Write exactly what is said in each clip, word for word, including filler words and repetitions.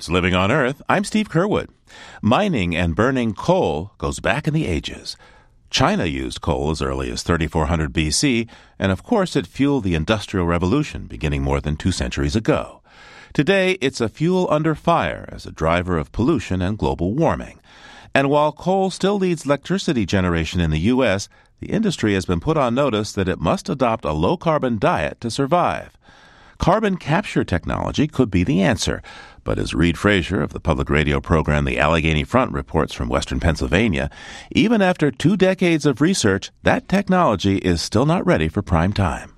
It's Living on Earth. I'm Steve Curwood. Mining and burning coal goes back in the ages. China used coal as early as thirty-four hundred B C, and of course it fueled the Industrial Revolution beginning more than two centuries ago. Today, it's a fuel under fire as a driver of pollution and global warming. And while coal still leads electricity generation in the U S, the industry has been put on notice that it must adopt a low-carbon diet to survive. Carbon capture technology could be the answer, but as Reed Frazier of the public radio program The Allegheny Front reports from western Pennsylvania, even after two decades of research, that technology is still not ready for prime time.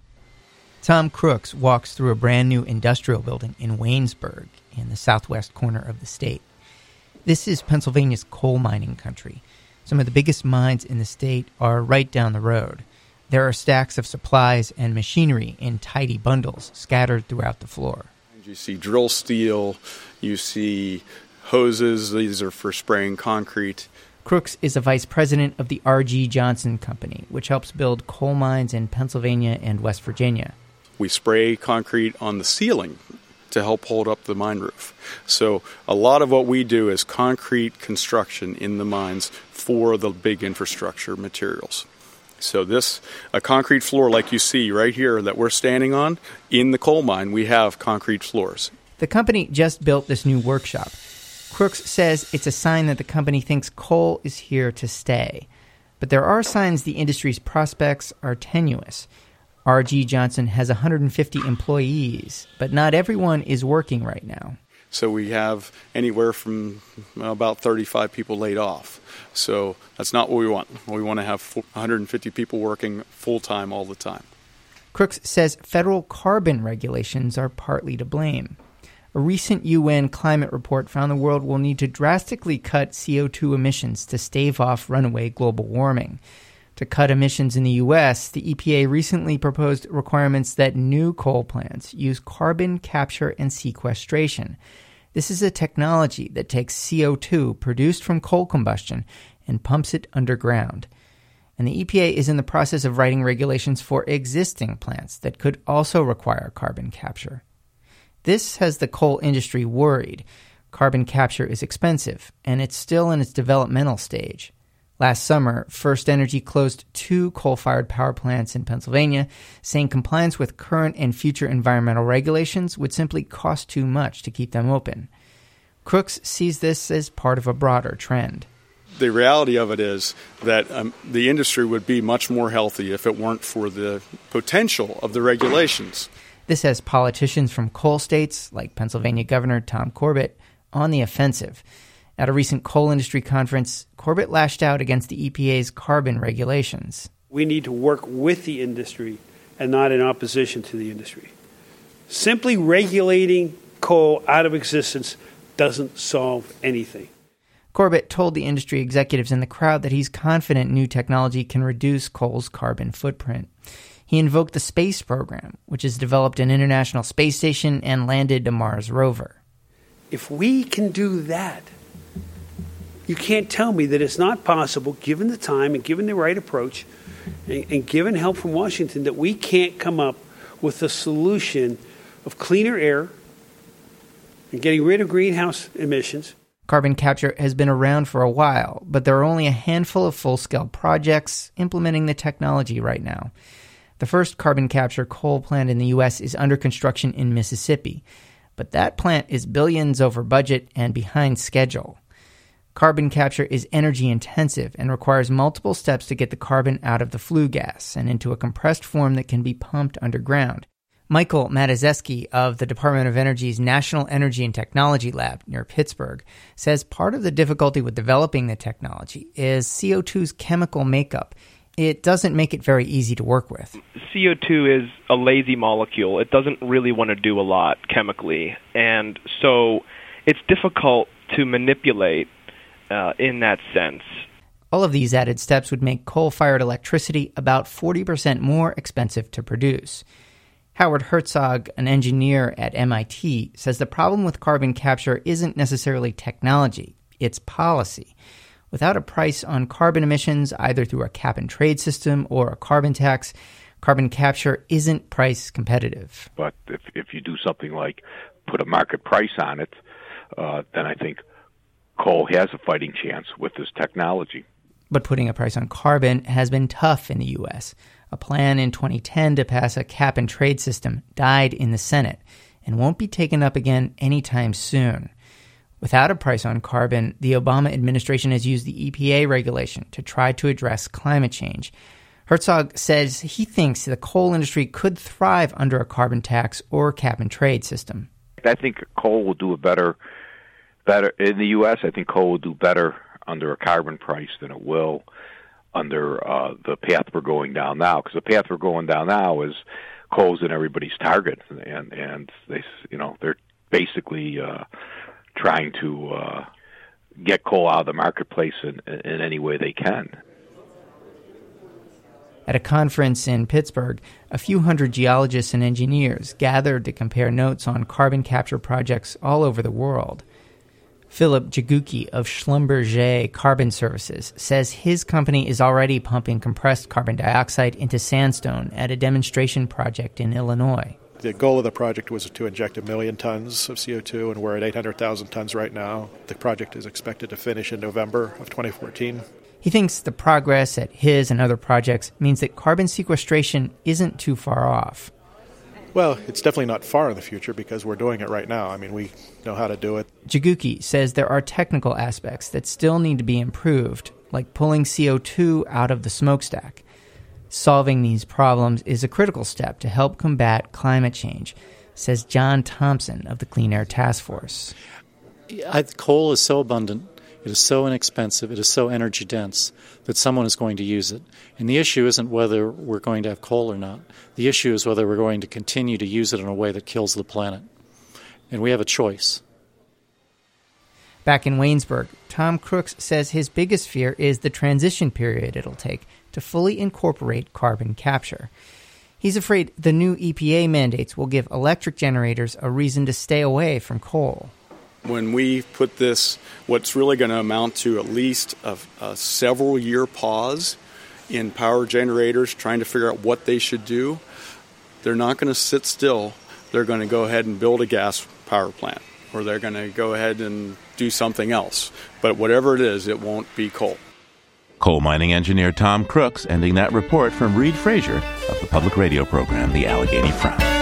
Tom Crooks walks through a brand-new industrial building in Waynesburg, in the southwest corner of the state. This is Pennsylvania's coal mining country. Some of the biggest mines in the state are right down the road. There are stacks of supplies and machinery in tidy bundles scattered throughout the floor. You see drill steel, you see hoses, these are for spraying concrete. Crooks is a vice president of the R G Johnson Company, which helps build coal mines in Pennsylvania and West Virginia. We spray concrete on the ceiling to help hold up the mine roof. So a lot of what we do is concrete construction in the mines for the big infrastructure materials. So this, a concrete floor like you see right here that we're standing on, in the coal mine, we have concrete floors. The company just built this new workshop. Crooks says it's a sign that the company thinks coal is here to stay. But there are signs the industry's prospects are tenuous. R G Johnson has one hundred fifty employees, but not everyone is working right now. So we have anywhere from about thirty-five people laid off. So that's not what we want. We want to have one hundred fifty people working full-time all the time. Crooks says federal carbon regulations are partly to blame. A recent U N climate report found the world will need to drastically cut C O two emissions to stave off runaway global warming. To cut emissions in the U S, the E P A recently proposed requirements that new coal plants use carbon capture and sequestration. This is a technology that takes C O two produced from coal combustion and pumps it underground. And the E P A is in the process of writing regulations for existing plants that could also require carbon capture. This has the coal industry worried. Carbon capture is expensive, and it's still in its developmental stage. Last summer, First Energy closed two coal-fired power plants in Pennsylvania, saying compliance with current and future environmental regulations would simply cost too much to keep them open. Crooks sees this as part of a broader trend. The reality of it is that um, the industry would be much more healthy if it weren't for the potential of the regulations. This has politicians from coal states, like Pennsylvania Governor Tom Corbett, on the offensive. At a recent coal industry conference, Corbett lashed out against the E P A's carbon regulations. We need to work with the industry and not in opposition to the industry. Simply regulating coal out of existence doesn't solve anything. Corbett told the industry executives in the crowd that he's confident new technology can reduce coal's carbon footprint. He invoked the space program, which has developed an International Space Station and landed a Mars rover. If we can do that, you can't tell me that it's not possible, given the time and given the right approach and, and given help from Washington, that we can't come up with a solution of cleaner air and getting rid of greenhouse emissions. Carbon capture has been around for a while, but there are only a handful of full-scale projects implementing the technology right now. The first carbon capture coal plant in the U S is under construction in Mississippi, but that plant is billions over budget and behind schedule. Carbon capture is energy intensive and requires multiple steps to get the carbon out of the flue gas and into a compressed form that can be pumped underground. Michael Matuszewski of the Department of Energy's National Energy and Technology Lab near Pittsburgh says part of the difficulty with developing the technology is C O two's chemical makeup. It doesn't make it very easy to work with. C O two is a lazy molecule. It doesn't really want to do a lot chemically, and so it's difficult to manipulate uh, in that sense. All of these added steps would make coal-fired electricity about forty percent more expensive to produce. Howard Herzog, an engineer at M I T, says the problem with carbon capture isn't necessarily technology, it's policy. Without a price on carbon emissions, either through a cap-and-trade system or a carbon tax, carbon capture isn't price competitive. But if, if you do something like put a market price on it, uh, then I think coal has a fighting chance with this technology. But putting a price on carbon has been tough in the U S. A plan in twenty ten to pass a cap-and-trade system died in the Senate and won't be taken up again anytime soon. Without a price on carbon, the Obama administration has used the E P A regulation to try to address climate change. Herzog says he thinks the coal industry could thrive under a carbon tax or cap-and-trade system. I think coal will do a better, better in the U S. I think coal will do better under a carbon price than it will under uh, the path we're going down now. Because the path we're going down now is coal's in everybody's target, and and they, you know, they're basically uh, trying to uh, get coal out of the marketplace in, in any way they can. At a conference in Pittsburgh, a few hundred geologists and engineers gathered to compare notes on carbon capture projects all over the world. Philip Jaguki of Schlumberger Carbon Services says his company is already pumping compressed carbon dioxide into sandstone at a demonstration project in Illinois. The goal of the project was to inject a million tons of C O two, and we're at eight hundred thousand tons right now. The project is expected to finish in November of twenty fourteen. He thinks the progress at his and other projects means that carbon sequestration isn't too far off. Well, it's definitely not far in the future because we're doing it right now. I mean, we know how to do it. Jaguki says there are technical aspects that still need to be improved, like pulling C O two out of the smokestack. Solving these problems is a critical step to help combat climate change, says John Thompson of the Clean Air Task Force. I, coal is so abundant, it is so inexpensive, it is so energy dense that someone is going to use it. And the issue isn't whether we're going to have coal or not. The issue is whether we're going to continue to use it in a way that kills the planet. And we have a choice. Back in Waynesburg, Tom Crooks says his biggest fear is the transition period it'll take to fully incorporate carbon capture. He's afraid the new E P A mandates will give electric generators a reason to stay away from coal. When we put this, what's really going to amount to at least a, a several-year pause in power generators trying to figure out what they should do, they're not going to sit still. They're going to go ahead and build a gas power plant, or they're going to go ahead and do something else. But whatever it is, it won't be coal. Coal mining engineer Tom Crooks ending that report from Reed Frazier of the public radio program The Allegheny Front.